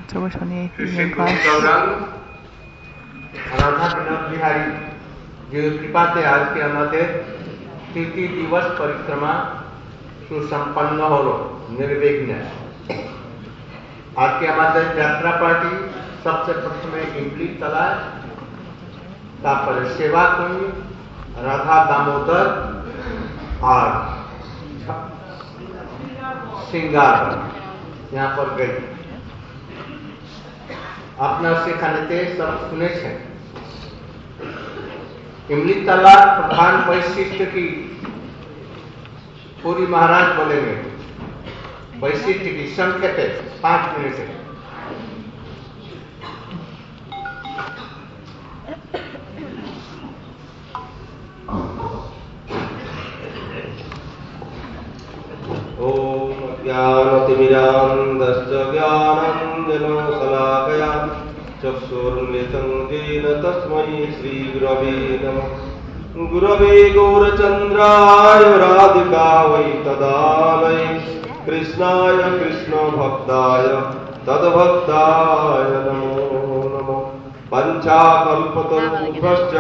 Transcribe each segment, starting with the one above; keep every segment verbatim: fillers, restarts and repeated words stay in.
So which one are you in class? Radha Vinod Bihari जो कृपा से आज के हमारे तृतीय दिवस परिक्रमा सुसंपन्न हलो निर्विघ्न। आज के हमारे यात्रा पार्टी सबसे प्रथम इमली तला, तापर सेवा कुंज, राधा दामोदर और सिंगार यहाँ पर गई। अपना सिखाने ते सब सुने छे। इमली तला प्रधान वैशिष्ट की पूरी महाराज बोलेंगे। वैशिष्ट की संकेत पांच मिनट से। ओम ज्ञानतिमिरान्धश्च ज्ञानाञ्जनो शलाकया चक्षुरुन्मिलितं येन तस्मै श्रीगुरवे नमः। गुरवे गौरचन्द्राय राधिकायै तदालये कृष्णाय कृष्णभक्ताय तद्भक्ताय नमो नमः। पञ्चाकल्पतरुभ्यश्च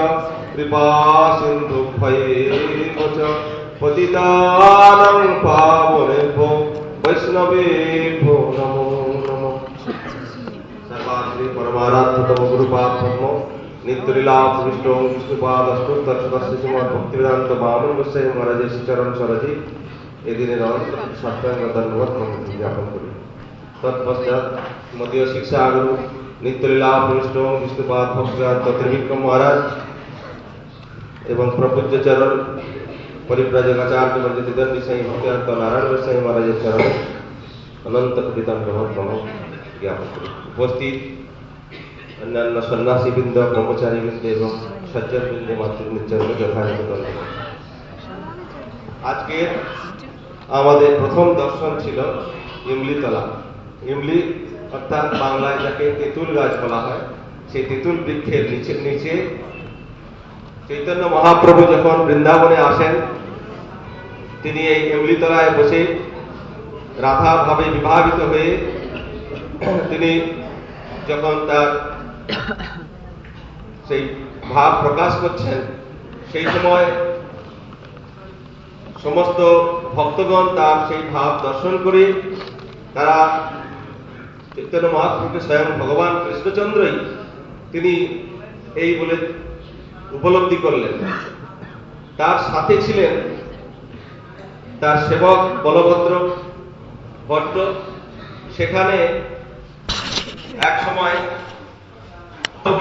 कृपासिन्धुभ्यैव च पतितानां पावनेभ्यो वैष्णवेभ्यो नमो नमः। सर्वाश्री परमाराध्यतम गुरुपादपद्मो नित्यलीलाभूषितो विष्णुपादस्तुतर्षदस्य श्रीमद् भक्तिवेदान्त महामन गोस्वामी महाराज श्री चरण सरोजी एदिनेर साष्टांग दंडवत नमः ज्ञापन करी। तत्पश्चात मध्य शिक्षा गुरु नित्यलीलाभूषितो विष्णुपाद भक्तिवेदान्त त्रिविक्रम महाराज एवं प्रपूज्य चरण परिव्राजक आचार्य वर्जित दंडी साईं भक्तिवेदांत नारायण गोस्वामी महाराज चरण अनंत कृतांत नमः ज्ञापन करी। उपस्थित अन्यान्य सन्यासी वृंद ब्रह्मचारी वृंद एवं सज्जन वृंद मातृवृंद चरण যথাযথ। আজকে আমাদের প্রথম দর্শন ছিল ইমলিতলা। ইমলি অর্থাৎ বাংলায় যাকে তেঁতুল গাছ বলা হয়, সেই তেঁতুল বৃক্ষের নিচে নিচে চৈতন্য মহাপ্রভু যখন বৃন্দাবনে আসেন, তিনি এই ইমলিতলায় বসে রাধা ভাবে বিভাবিত হয়ে তিনি যখন তার সেই ভাব প্রকাশ করছেন, সেই সময় সমস্ত ভক্তগণ তার সেই ভাব দর্শন করে তারা চৈতন্য মহাপ্রভুকে স্বয়ং ভগবান কৃষ্ণচন্দ্রই তিনি এই বলে উপলব্ধি করলেন। তার সাথে ছিলেন তার সেবক বলভদ্র ভট্ট। সেখানে এক সময়